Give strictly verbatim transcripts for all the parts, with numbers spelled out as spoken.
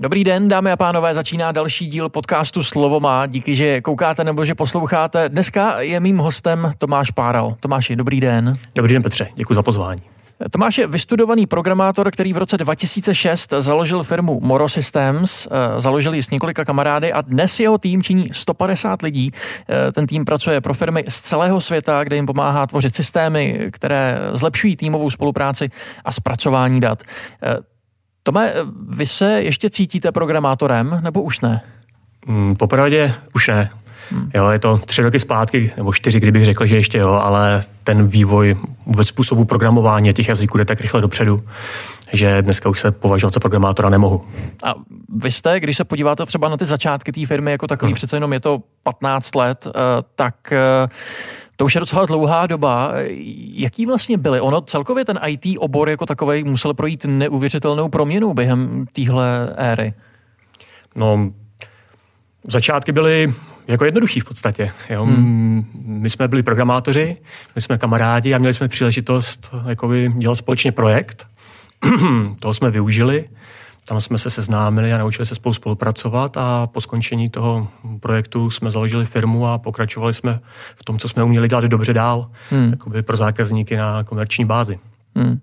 Dobrý den, dámy a pánové, začíná další díl podcastu Slovo má. Díky, že koukáte nebo že posloucháte. Dneska je mým hostem Tomáš Páral. Tomáši, dobrý den. Dobrý den, Petře, děkuji za pozvání. Tomáš je vystudovaný programátor, který v roce dva tisíce šest založil firmu Moro Systems, založil ji s několika kamarády a dnes jeho tým činí sto padesát lidí. Ten tým pracuje pro firmy z celého světa, kde jim pomáhá tvořit systémy, které zlepšují týmovou spolupráci a zpracování dat. Tome, vy se ještě cítíte programátorem, nebo už ne? Hmm, popravdě už ne. Hmm. Jo, je to tři roky zpátky, nebo čtyři, kdybych řekl, že ještě jo, ale ten vývoj vůbec způsobu programování těch jazyků jde tak rychle dopředu, že dneska už se považovat za programátora nemohu. A vy jste, když se podíváte třeba na ty začátky té firmy jako takový, hmm. přece jenom je to patnáct let, tak to už je docela dlouhá doba. Jaký vlastně byly? Ono celkově ten í té obor jako takovej musel projít neuvěřitelnou proměnou během téhle éry. No, začátky byly jako jednoduchý v podstatě. Jo. Hmm. My jsme byli programátoři, my jsme kamarádi a měli jsme příležitost jakoby dělat společně projekt. Toho jsme využili. Tam jsme se seznámili a naučili se spolu spolupracovat a po skončení toho projektu jsme založili firmu a pokračovali jsme v tom, co jsme uměli dělat dobře dál, hmm. jakoby pro zákazníky na komerční bázi. Hmm.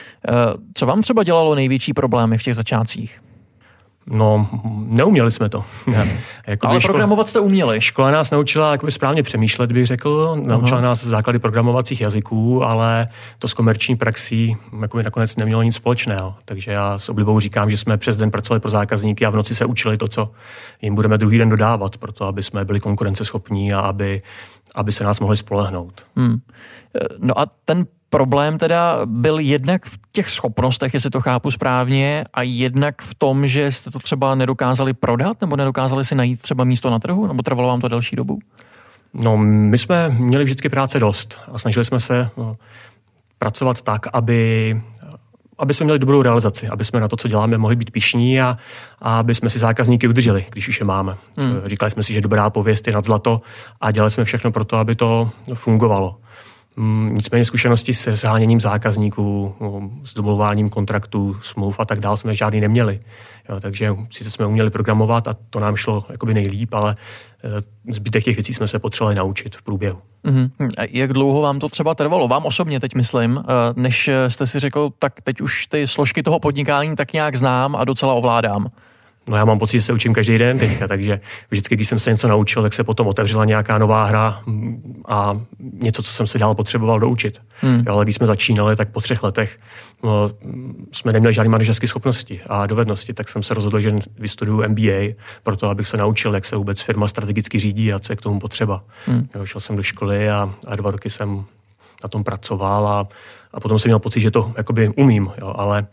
Co vám třeba dělalo největší problémy v těch začátcích? No, neuměli jsme to. Ale programovat jste uměli. Škola nás naučila jakoby správně přemýšlet, bych řekl. Naučila uh-huh. nás základy programovacích jazyků, ale to s komerční praxí jakoby nakonec nemělo nic společného. Takže já s oblibou říkám, že jsme přes den pracovali pro zákazníky a v noci se učili to, co jim budeme druhý den dodávat, proto aby jsme byli konkurenceschopní a aby, aby se nás mohli spolehnout. Hmm. No a ten problém teda byl jednak v těch schopnostech, jestli to chápu správně, a jednak v tom, že jste to třeba nedokázali prodat, nebo nedokázali si najít třeba místo na trhu, nebo trvalo vám to delší dobu? No, my jsme měli vždycky práce dost a snažili jsme se no, pracovat tak, aby, aby jsme měli dobrou realizaci, aby jsme na to, co děláme, mohli být pyšní a, a aby jsme si zákazníky udrželi, když už je máme. Hmm. Říkali jsme si, že dobrá pověst je nad zlato a dělali jsme všechno pro to, aby to fungovalo. Nicméně zkušenosti se sháněním zákazníků, s domluváním kontraktů, smluv a tak dále jsme žádný neměli. Jo, takže sice jsme uměli programovat a to nám šlo jakoby nejlíp, ale zbytek těch věcí jsme se potřebovali naučit v průběhu. Mm-hmm. A jak dlouho vám to třeba trvalo? Vám osobně teď myslím, než jste si řekl, tak teď už ty složky toho podnikání tak nějak znám a docela ovládám. No já mám pocit, že se učím každý den teďka, takže vždycky, když jsem se něco naučil, tak se potom otevřela nějaká nová hra a něco, co jsem se dál potřeboval doučit. Hmm. Jo, ale když jsme začínali, tak po třech letech no, jsme neměli žádné manažerské schopnosti a dovednosti, tak jsem se rozhodl, že vystuduju M B A, proto abych se naučil, jak se vůbec firma strategicky řídí a co je k tomu potřeba. Hmm. Jo, šel jsem do školy a, a dva roky jsem na tom pracoval a, a potom jsem měl pocit, že to jakoby umím, jo, ale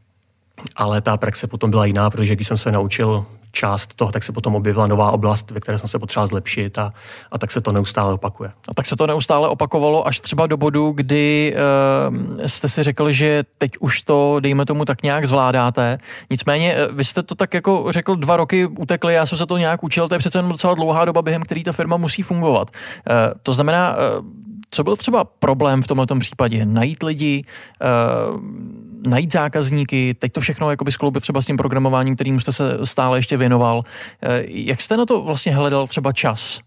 Ale ta praxe potom byla jiná, protože když jsem se naučil část toho, tak se potom objevila nová oblast, ve které jsem se potřeboval zlepšit a, a tak se to neustále opakuje. A tak se to neustále opakovalo až třeba do bodu, kdy uh, jste si řekl, že teď už to, dejme tomu, tak nějak zvládáte. Nicméně vy jste to tak jako řekl, dva roky utekli, já jsem se to nějak učil, to je přece jenom docela dlouhá doba, během který ta firma musí fungovat. Uh, to znamená, uh, co byl třeba problém v tomto případě? Najít lidi, uh, najít zákazníky, teď to všechno jakoby skloubit třeba s tím programováním, kterým jste se stále ještě věnoval. Uh, jak jste na to vlastně hledal třeba čas?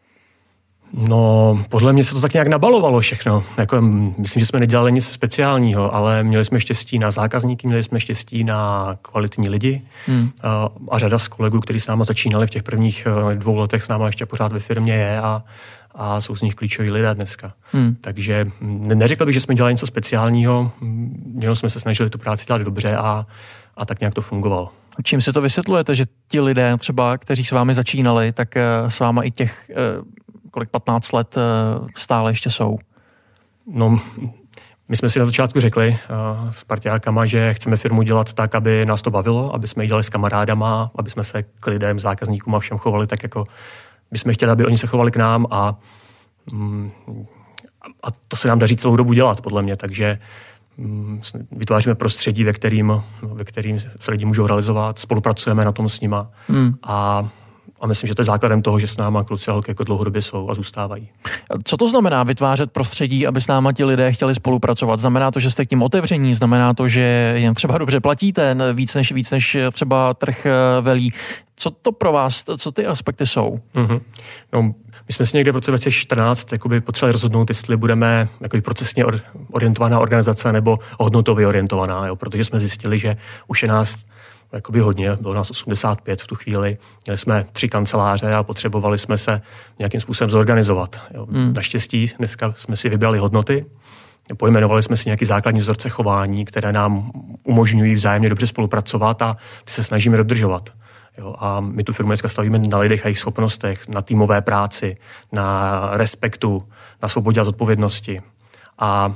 No, podle mě se to tak nějak nabalovalo všechno. Jako, myslím, že jsme nedělali nic speciálního, ale měli jsme štěstí na zákazníky, měli jsme štěstí na kvalitní lidi hmm. a, a řada z kolegů, kteří s náma začínali v těch prvních dvou letech, s náma ještě pořád ve firmě je a, a jsou z nich klíčoví lidé dneska. Hmm. Takže neřekl bych, že jsme dělali něco speciálního, jenom jsme se snažili tu práci dělat dobře a, a tak nějak to fungovalo. Čím si to vysvětlujete, že ti lidé třeba, kteří s vámi začínali, tak s váma i těch kolik patnáct let stále ještě jsou? No, my jsme si na začátku řekli uh, s parťákama, že chceme firmu dělat tak, aby nás to bavilo, aby jsme ji dělali s kamarádama, aby jsme se k lidem, zákazníkům a všem chovali tak, jako bychom chtěli, aby oni se chovali k nám a, um, a to se nám daří celou dobu dělat, podle mě, takže um, vytváříme prostředí, ve kterým, ve kterým se lidi můžou realizovat, spolupracujeme na tom s nima hmm. a A myslím, že to je základem toho, že s náma kluci a holky jako dlouhodobě jsou a zůstávají. Co to znamená vytvářet prostředí, aby s náma ti lidé chtěli spolupracovat? Znamená to, že jste k tím otevření? Znamená to, že jen třeba dobře platíte víc než, víc než třeba trh velí? Co to pro vás, co ty aspekty jsou? Mm-hmm. No, my jsme si někde v roce dva tisíce čtrnáct jakoby potřebovali rozhodnout, jestli budeme jakoby procesně orientovaná organizace nebo hodnotově orientovaná, jo? Protože jsme zjistili, že už je nás jakoby hodně, bylo nás osmdesát pět v tu chvíli, měli jsme tři kanceláře a potřebovali jsme se nějakým způsobem zorganizovat. Jo? Hmm. Naštěstí dneska jsme si vybrali hodnoty, pojmenovali jsme si nějaký základní vzorce chování, které nám umožňují vzájemně dobře spolupracovat a ty se snažíme dodržovat. Jo, a my tu firmu dneska stavíme na lidech a jejich schopnostech, na týmové práci, na respektu, na svobodě a zodpovědnosti. A,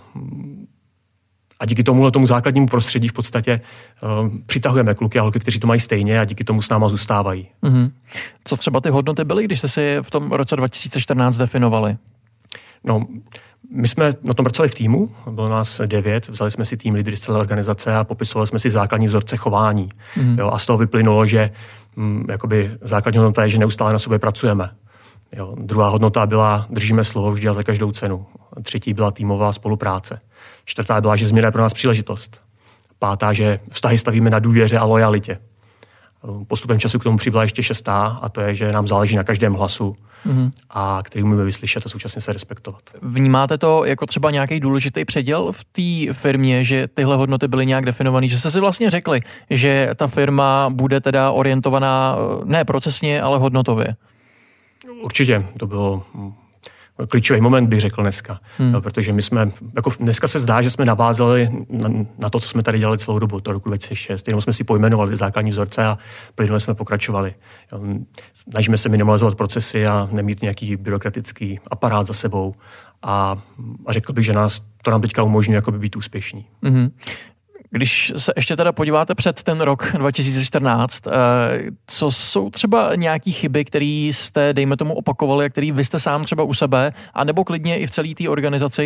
a díky tomuhle tomu základnímu prostředí v podstatě uh, přitahujeme kluky a holky, kteří to mají stejně a díky tomu s náma zůstávají. Mm-hmm. Co třeba ty hodnoty byly, když jste si v tom roce dva tisíce čtrnáct definovali? No, my jsme na tom pracovali v týmu, bylo nás devět, vzali jsme si tým lídry z celé organizace a popisovali jsme si základní vzorce chování. Mm. Jo, a z toho vyplynulo, že m, jakoby základní hodnota je, že neustále na sobě pracujeme. Jo, druhá hodnota byla držíme slovo vždy a za každou cenu. Třetí byla týmová spolupráce. Čtvrtá byla, že změna je pro nás příležitost. Pátá, že vztahy stavíme na důvěře a lojalitě. Postupem času k tomu přibyla ještě šestá a to je, že nám záleží na každém hlasu, mm-hmm. a který umíme vyslyšet a současně se respektovat. Vnímáte to jako třeba nějaký důležitý předěl v té firmě, že tyhle hodnoty byly nějak definované, že jste si vlastně řekli, že ta firma bude teda orientovaná ne procesně, ale hodnotově? Určitě, to bylo klíčový moment, bych řekl dneska, hmm. no, protože my jsme, jako dneska se zdá, že jsme navázali na, na to, co jsme tady dělali celou dobu, to roku dva tisíce šest, jenom jsme si pojmenovali základní vzorce a plynule jsme pokračovali. Snažíme se minimalizovat procesy a nemít nějaký byrokratický aparát za sebou a, a řekl bych, že nás to nám teďka umožňuje jakoby být úspěšní. Hmm. Když se ještě teda podíváte před ten rok dva tisíce čtrnáct, co jsou třeba nějaký chyby, které jste, dejme tomu, opakovali a který vy jste sám třeba u sebe, anebo klidně i v celé té organizaci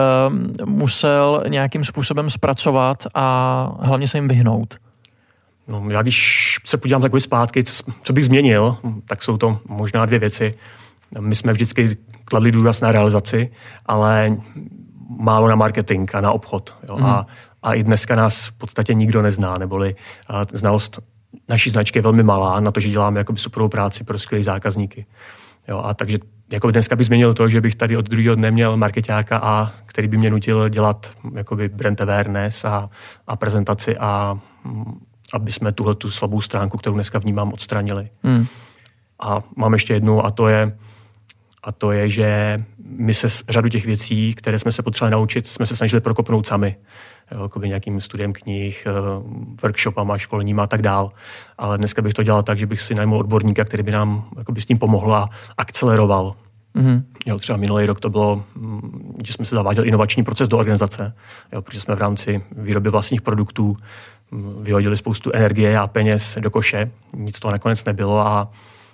musel nějakým způsobem zpracovat a hlavně se jim vyhnout? No, já když se podívám takový zpátky, co bych změnil, tak jsou to možná dvě věci. My jsme vždycky kladli důraz na realizaci, ale málo na marketing a na obchod. Jo? Mm. A A i dneska nás v podstatě nikdo nezná, neboli znalost naší značky je velmi malá na to, že děláme jakoby superovou práci pro skvělý zákazníky. Jo, a takže jakoby dneska bych změnil to, že bych tady od druhého dne měl markeťáka, a který by mě nutil dělat jakoby brand awareness a, a prezentaci a aby jsme tuhle tu slabou stránku, kterou dneska vnímám, odstranili. Hmm. A mám ještě jednu a to je A to je, že my se řadu těch věcí, které jsme se potřebovali naučit, jsme se snažili prokopnout sami. Jakoby nějakým studiem knih, workshopama, školníma a tak dál. Ale dneska bych to dělal tak, že bych si najmul odborníka, který by nám jakoby s tím pomohl a akceleroval. Mm-hmm. Jo, třeba minulý rok to bylo, že jsme se zaváděli inovační proces do organizace, jo, protože jsme v rámci výroby vlastních produktů vyhodili spoustu energie a peněz do koše. Nic toho nakonec nebylo a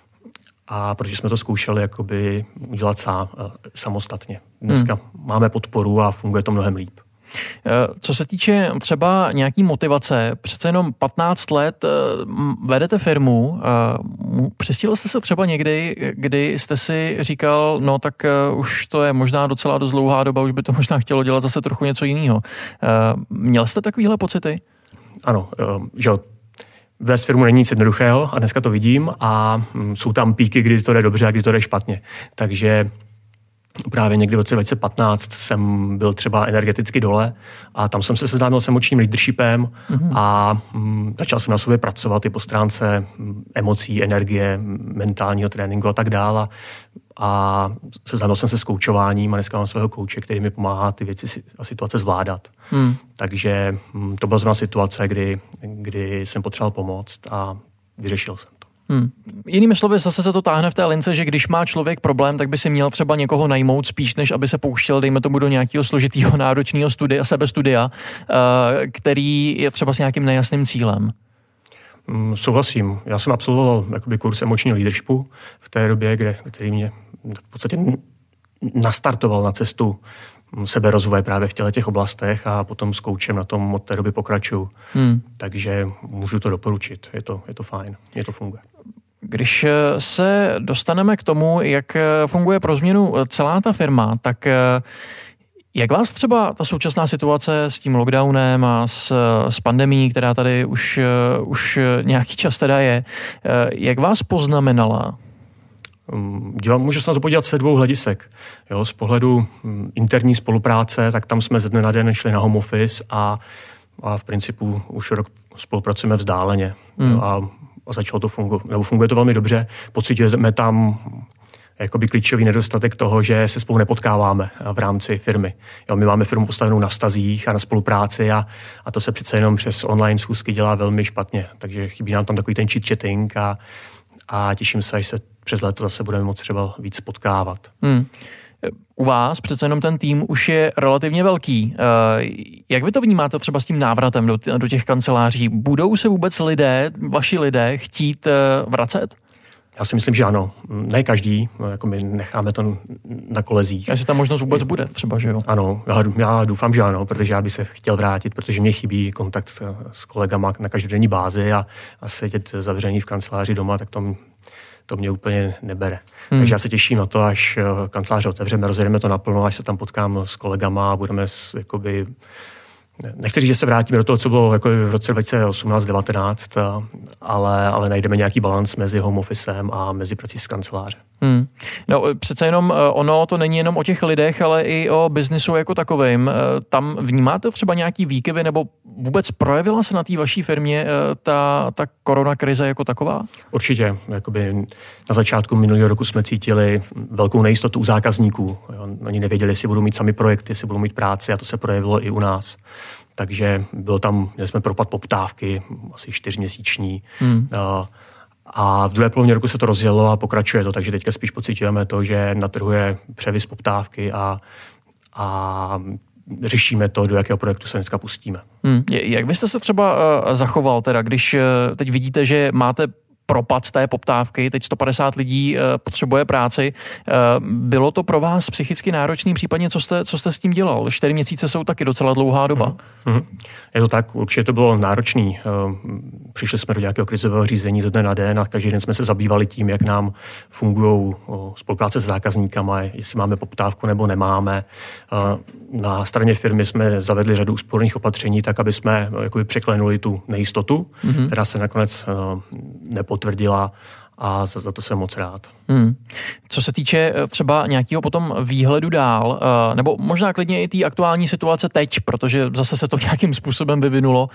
A protože jsme to zkoušeli jakoby udělat sám, samostatně. Dneska hmm. máme podporu a funguje to mnohem líp. Co se týče třeba nějaký motivace, přece jenom patnáct let vedete firmu, přestíhl jste se třeba někdy, kdy jste si říkal, no tak už to je možná docela dost dlouhá doba, už by to možná chtělo dělat zase trochu něco jiného. Měl jste takovýhle pocity? Ano, že vést firmu není nic jednoduchého a dneska to vidím a jsou tam píky, kdy to jde dobře a kdy to jde špatně. Takže právě někdy v roce dva tisíce patnáct jsem byl třeba energeticky dole a tam jsem se seznámil s emočním leadershipem mm-hmm. a m, začal jsem na sobě pracovat i po stránce emocí, energie, mentálního tréninku a tak dále. A seznámil jsem se s koučováním a dneska mám svého kouče, který mi pomáhá ty věci a situace zvládat. Hmm. Takže m, to byla zrovna situace, kdy, kdy jsem potřeboval pomoct a vyřešil jsem to. Hmm. Jinými slovy, zase se to táhne v té lince, že když má člověk problém, tak by si měl třeba někoho najmout spíš, než aby se pouštěl, dejme tomu, do nějakého složitého náročného studia, sebestudia, který je třeba s nějakým nejasným cílem. Hmm, souhlasím. Já jsem absolvoval jakoby kurz emočního leadershipu v té době, kde, který mě v podstatě nastartoval na cestu seberozvoje právě v těle těch oblastech a potom s koučem na tom od té doby pokračuju. Hmm. Takže můžu to doporučit. Je to, je to fajn. Je to funguje. Když se dostaneme k tomu, jak funguje pro změnu celá ta firma, tak jak vás třeba ta současná situace s tím lockdownem a s, s pandemií, která tady už, už nějaký čas teda je, jak vás poznamenala? Dívám, můžu se na to podívat se dvou hledisek. Jo, z pohledu interní spolupráce, tak tam jsme ze dne na den šli na home office a, a v principu už rok spolupracujeme vzdáleně. Hmm. Jo, a, a začalo to fungovat, nebo funguje to velmi dobře. Pocitujeme tam jakoby klíčový nedostatek toho, že se spolu nepotkáváme v rámci firmy. Jo, my máme firmu postavenou na vztazích a na spolupráci a, a to se přece jenom přes online schůzky dělá velmi špatně. Takže chybí nám tam takový ten chit-chatting a, a těším se, až se přes léto zase budeme moct třeba víc potkávat. Hmm. U vás přece jenom ten tým už je relativně velký. Jak vy to vnímáte třeba s tím návratem do, do těch kanceláří? Budou se vůbec lidé, vaši lidé, chtít vracet? Já si myslím, že ano. Ne každý, jako my necháme to na kolezích. Jestli ta možnost vůbec bude třeba, že jo? Ano, já, já doufám, že ano, protože já bych se chtěl vrátit, protože mě chybí kontakt s kolegama na každodenní bázi a, a sedět zavřený v kanceláři doma, tak to, to mě úplně nebere. Hmm. Takže já se těším na to, až kanceláře otevřeme, rozjedeme to naplno, až se tam potkám s kolegama a budeme jakoby... Nechci říct, že se vrátíme do toho, co bylo jako v roce dva tisíce osmnáct devatenáct, ale, ale najdeme nějaký balans mezi home officem a mezi prací z kanceláře. Hmm. No přece jenom ono to není jenom o těch lidech, ale i o biznisu jako takovým. Tam vnímáte třeba nějaký výkyvy nebo vůbec projevila se na té vaší firmě ta, ta koronakrize jako taková? Určitě. Jakoby na začátku minulého roku jsme cítili velkou nejistotu u zákazníků. Oni nevěděli, jestli budou mít sami projekty, jestli budou mít práci a to se projevilo i u nás. Takže bylo tam, měli jsme propad poptávky, asi čtyřměsíční. Hmm. A v druhé polovině roku se to rozjelo a pokračuje to, takže teďka spíš pocitujeme to, že na trhu je převis poptávky a, a řešíme to, do jakého projektu se dneska pustíme. Hmm. Jak byste se třeba uh, zachoval, teda, když uh, teď vidíte, že máte propad té poptávky, teď sto padesát lidí uh, potřebuje práci. Uh, bylo to pro vás psychicky náročný, případně co jste, co jste s tím dělal? Čtyři měsíce jsou taky docela dlouhá doba. Mm-hmm. Je to tak, určitě to bylo náročný. Uh, přišli jsme do nějakého krizového řízení ze dne na den a každý den jsme se zabývali tím, jak nám fungují spolupráce s zákazníkama, jestli máme poptávku nebo nemáme. Uh, na straně firmy jsme zavedli řadu úsporných opatření, tak aby jsme uh, jakoby překlenuli tu nejistotu, mm-hmm. která se nakonec uh, nepotvrdila a za, za to jsem moc rád. Hmm. Co se týče třeba nějakého potom výhledu dál, nebo možná klidně i té aktuální situace teď, protože zase se to nějakým způsobem vyvinulo,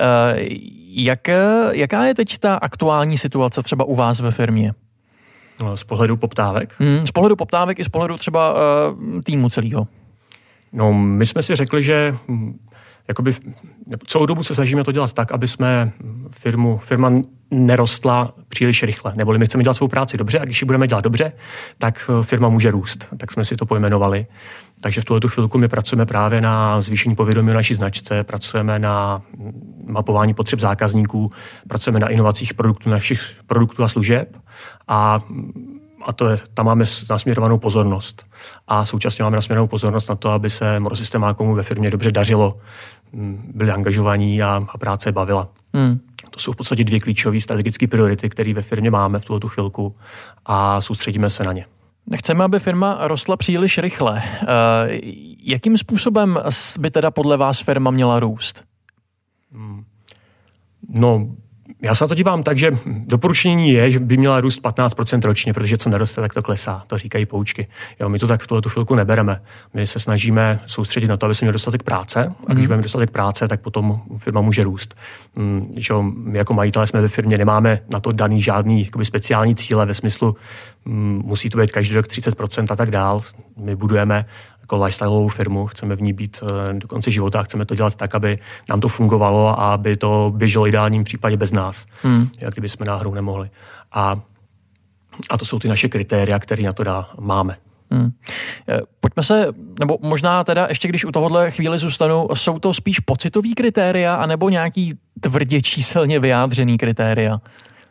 jak, jaká je teď ta aktuální situace třeba u vás ve firmě? Z pohledu poptávek? Hmm, z pohledu poptávek i z pohledu třeba týmu celého. No, my jsme si řekli, že jakoby celou dobu se snažíme to dělat tak, aby jsme firmu, firma nerostla příliš rychle. Neboli my chceme dělat svou práci dobře a když ji budeme dělat dobře, tak firma může růst. Tak jsme si to pojmenovali. Takže v tuhletu chvilku my pracujeme právě na zvýšení povědomí o naší značce, pracujeme na mapování potřeb zákazníků, pracujeme na inovacích produktů, našich produktů a služeb a A to je, tam máme nasměrovanou pozornost. A současně máme nasměrovanou pozornost na to, aby se morosystémákům ve firmě dobře dařilo, byli angažovaní a, a práce bavila. Hmm. To jsou v podstatě dvě klíčové strategické priority, které ve firmě máme v tuto chvilku a soustředíme se na ně. Nechceme, aby firma rostla příliš rychle. E, jakým způsobem by teda podle vás firma měla růst? Hmm. No, já se na to dívám tak, že doporučení je, že by měla růst patnáct procent ročně, protože co neroste, tak to klesá. To říkají poučky. Jo, my to tak v tuhletu chvilku nebereme. My se snažíme soustředit na to, aby jsme měli dostatek práce. A když mm. budeme dostatek práce, tak potom firma může růst. Mm, že my jako majitelé jsme ve firmě, nemáme na to daný žádný jakoby speciální cíle ve smyslu, mm, musí to být každý rok třicet procent a tak dál. My budujeme jako lifestyleovou firmu, chceme v ní být do konce života a chceme to dělat tak, aby nám to fungovalo a aby to běželo ideálním případě bez nás, hmm. jak kdyby jsme náhodou nemohli. A, a to jsou ty naše kritéria, které na to dá, máme. Hmm. Pojďme se, nebo možná teda ještě když u tohohle chvíli zůstanu, jsou to spíš pocitový kritéria anebo nějaký tvrdě číselně vyjádřený kritéria?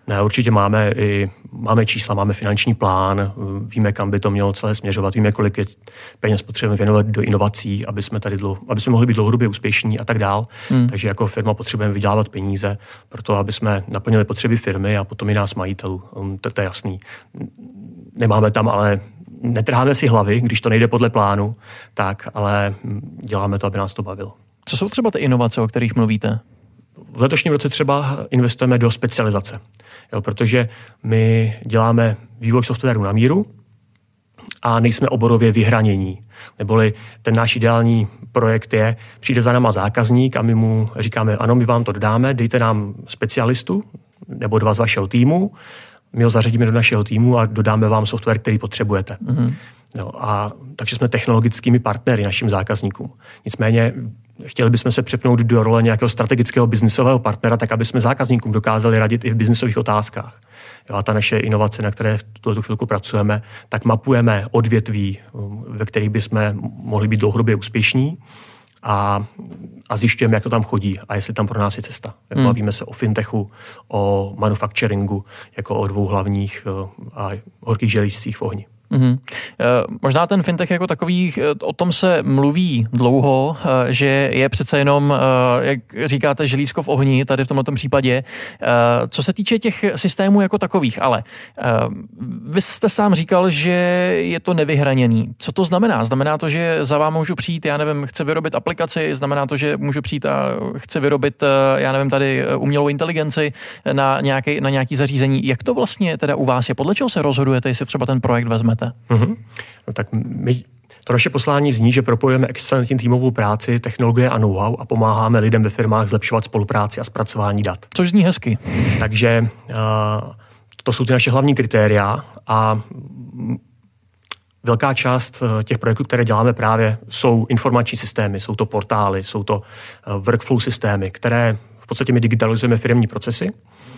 Ne, určitě máme i máme čísla, máme finanční plán, víme, kam by to mělo celé směřovat, víme, kolik je peněz potřebujeme věnovat do inovací, aby jsme tady dlouho, aby jsme mohli být dlouhodobě úspěšní a tak dál. Hmm. Takže jako firma potřebujeme vydělávat peníze pro to, aby jsme naplnili potřeby firmy a potom i nás majitelů. To, to je jasný. Nemáme tam ale netrháme si hlavy, když to nejde podle plánu, tak, ale děláme to, aby nás to bavilo. Co jsou třeba ty inovace, o kterých mluvíte? V letošním roce třeba investujeme do specializace, jo, protože my děláme vývoj softwaru na míru a nejsme oborově vyhranění. Neboli ten náš ideální projekt je, přijde za náma zákazník a my mu říkáme, ano, my vám to dodáme, dejte nám specialistu nebo dva z vašeho týmu, my ho zařadíme do našeho týmu a dodáme vám software, který potřebujete. Mm-hmm. No, a takže jsme technologickými partnery našim zákazníkům. Nicméně chtěli bychom se přepnout do role nějakého strategického biznisového partnera, tak aby jsme zákazníkům dokázali radit i v biznisových otázkách. Jo, a ta naše inovace, na které v tuto chvilku pracujeme, tak mapujeme odvětví, ve kterých bychom mohli být dlouhodobě úspěšní a, a zjišťujeme, jak to tam chodí a jestli tam pro nás je cesta. Hmm. Bavíme se o fintechu, o manufacturingu, jako o dvou hlavních a horkých želízcích v ohni. Mm-hmm. Možná ten fintech jako takový, o tom se mluví dlouho, že je přece jenom, jak říkáte, želízko v ohni, tady v tomto případě. Co se týče těch systémů jako takových, ale vy jste sám říkal, že je to nevyhraněný. Co to znamená? Znamená to, že za vámi můžu přijít, já nevím, chci vyrobit aplikaci, znamená to, že můžu přijít a chci vyrobit, já nevím, tady umělou inteligenci na nějaký, na nějaký zařízení. Jak to vlastně teda u vás je? Podle čeho se rozhodujete, jestli třeba ten projekt vezmete? Mm-hmm. No tak my, to naše poslání zní, že propojujeme excelentní týmovou práci, technologie a know-how a pomáháme lidem ve firmách zlepšovat spolupráci a zpracování dat. Což zní hezky. Takže uh, to jsou ty naše hlavní kritéria a velká část těch projektů, které děláme právě, jsou informační systémy, jsou to portály, jsou to workflow systémy, které v podstatě my digitalizujeme firemní procesy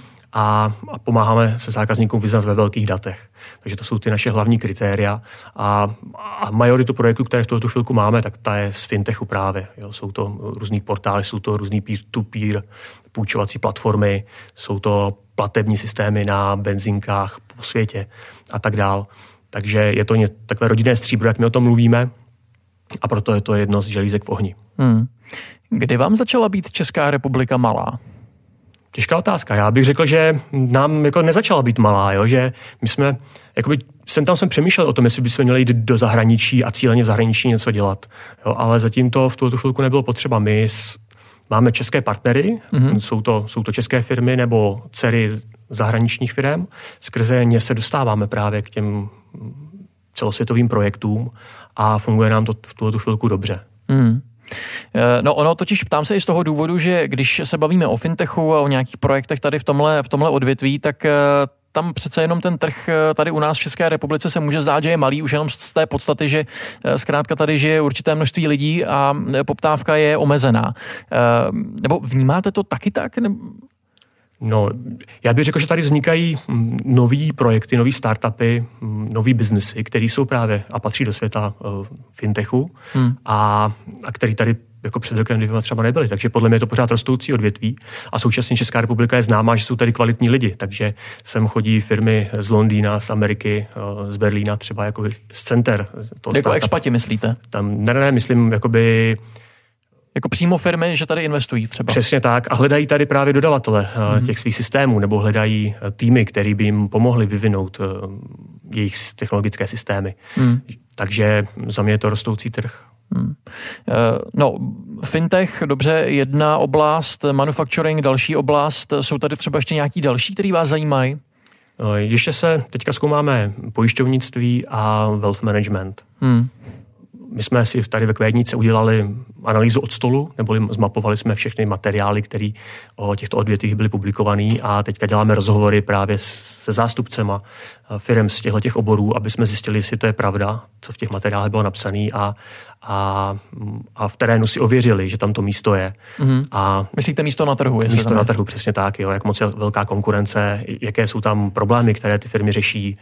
a, a pomáháme se zákazníkům vyznat ve velkých datech. Takže to jsou ty naše hlavní kritéria a, a majoritu projektů, které v tuto chvilku máme, tak ta je z fintechu právě. Jo. Jsou to různý portály, jsou to různý peer-to-peer půjčovací platformy, jsou to platební systémy na benzinkách po světě a tak dál. Takže je to ně, takové rodinné stříbro, jak my o tom mluvíme, a proto je to jedno z želízek v ohni. Hmm. Kdy vám začala být Česká republika malá? Těžká otázka. Já bych řekl, že nám jako nezačala být malá, jo? Že my jsme, jakoby, jsem tam jsem přemýšlel o tom, jestli bychom měli jít do zahraničí a cíleně v zahraničí něco dělat. Jo? Ale zatím to v tuto chvilku nebylo potřeba. My s, máme české partnery, mm-hmm. jsou, to, jsou to české firmy nebo dcery zahraničních firm. Skrze ně se dostáváme právě k těm celosvětovým projektům a funguje nám to v tuto chvilku dobře. Mm. No ono totiž ptám se i z toho důvodu, že když se bavíme o fintechu a o nějakých projektech tady v tomhle, v tomhle odvětví, tak tam přece jenom ten trh tady u nás v České republice se může zdát, že je malý, už jenom z té podstaty, že zkrátka tady žije určité množství lidí a poptávka je omezená. Nebo vnímáte to taky tak? No, já bych řekl, že tady vznikají nový projekty, nový startupy, nový biznesy, které jsou právě a patří do světa uh, fintechu hmm. a, a který tady jako před rokem dvěma třeba nebyly. Takže podle mě je to pořád rostoucí odvětví a současně Česká republika je známá, že jsou tady kvalitní lidi, takže sem chodí firmy z Londýna, z Ameriky, uh, z Berlína třeba jako z center. Jako expati myslíte? Tam, ne, ne, myslím jakoby jako přímo firmy, že tady investují třeba. Přesně tak. A hledají tady právě dodavatele mm-hmm. těch svých systémů, nebo hledají týmy, který by jim pomohli vyvinout jejich technologické systémy. Mm. Takže za mě je to rostoucí trh. Hmm. No, fintech, dobře, jedna oblast, manufacturing, další oblast. Jsou tady třeba ještě nějaký další, který vás zajímají? Ještě se teďka zkoumáme pojišťovnictví a wealth management. Hmm. My jsme si tady ve Kvédnice udělali analýzu od stolu, neboli zmapovali jsme všechny materiály, které o těchto odvětvích byly publikované a teďka děláme rozhovory právě se zástupcema firem z těchto oborů, aby jsme zjistili, jestli to je pravda, co v těch materiálech bylo napsané a, a, a v terénu si ověřili, že tam to místo je. Mm-hmm. A myslíte místo na trhu? Místo tam na trhu, přesně tak, jo, jak moc je velká konkurence, jaké jsou tam problémy, které ty firmy řeší,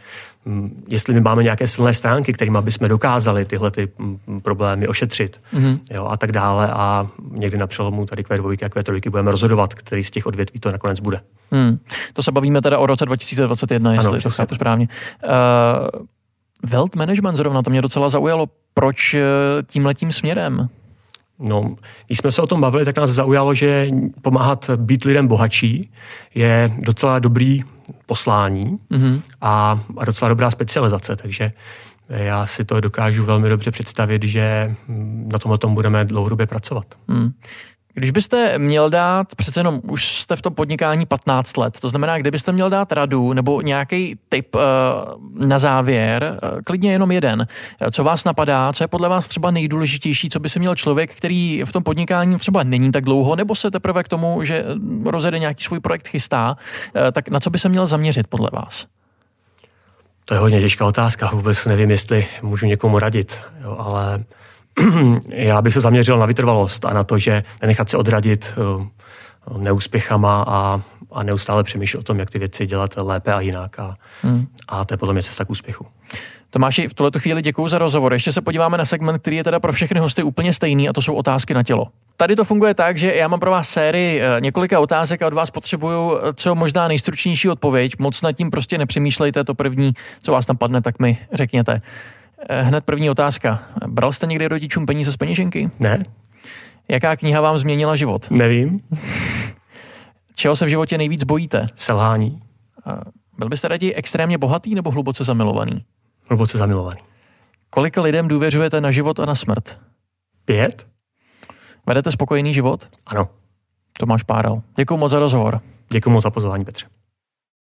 jestli my máme nějaké silné stránky, kterými bychom dokázali tyhle ty problémy ošetřit, mm-hmm. jo, a tak tak dále a někdy na přelomu tady Q dva a Q tři budeme rozhodovat, který z těch odvětví to nakonec bude. Hmm. To se bavíme teda o roce dva tisíce dvacet jedna, jestli ano, to chápu správně. Uh, Wealth management zrovna, to mě docela zaujalo. Proč tímhletím směrem? No, když jsme se o tom bavili, tak nás zaujalo, že pomáhat být lidem bohatší je docela dobrý poslání mm-hmm. a, a docela dobrá specializace, takže já si to dokážu velmi dobře představit, že na tomhle tom budeme dlouhodobě pracovat. Mm. Když byste měl dát, přece jenom už jste v tom podnikání patnáct let, to znamená, kdybyste měl dát radu nebo nějaký tip uh, na závěr, uh, klidně jenom jeden, co vás napadá, co je podle vás třeba nejdůležitější, co by se měl člověk, který v tom podnikání třeba není tak dlouho, nebo se teprve k tomu, že rozjede nějaký svůj projekt chystá, uh, tak na co by se měl zaměřit podle vás? To je hodně těžká otázka, vůbec nevím, jestli můžu někomu radit, jo, ale já bych se zaměřil na vytrvalost a na to, že nenechat se odradit neúspěchama a, a neustále přemýšlet o tom, jak ty věci dělat lépe a jinak. A, hmm. a to je podle mě cesta k úspěchu. Tomáši, v tuhletu chvíli děkuju za rozhovor. Ještě se podíváme na segment, který je teda pro všechny hosty úplně stejný, a to jsou otázky na tělo. Tady to funguje tak, že já mám pro vás sérii několika otázek a od vás potřebuju co možná nejstručnější odpověď. Moc nad tím prostě nepřemýšlejte, to první, co vás tam padne, tak mi řekněte. Hned první otázka. Bral jste někdy rodičům peníze z peněženky? Ne. Jaká kniha vám změnila život? Nevím. Čeho se v životě nejvíc bojíte? Selhání. Byl byste raději extrémně bohatý nebo hluboce zamilovaný? Hluboce zamilovaný. Kolika lidem důvěřujete na život a na smrt? Pět. Vedete spokojený život? Ano. Tomáš Párel. Děkuju moc za rozhovor. Děkuju moc za pozvání, Petře.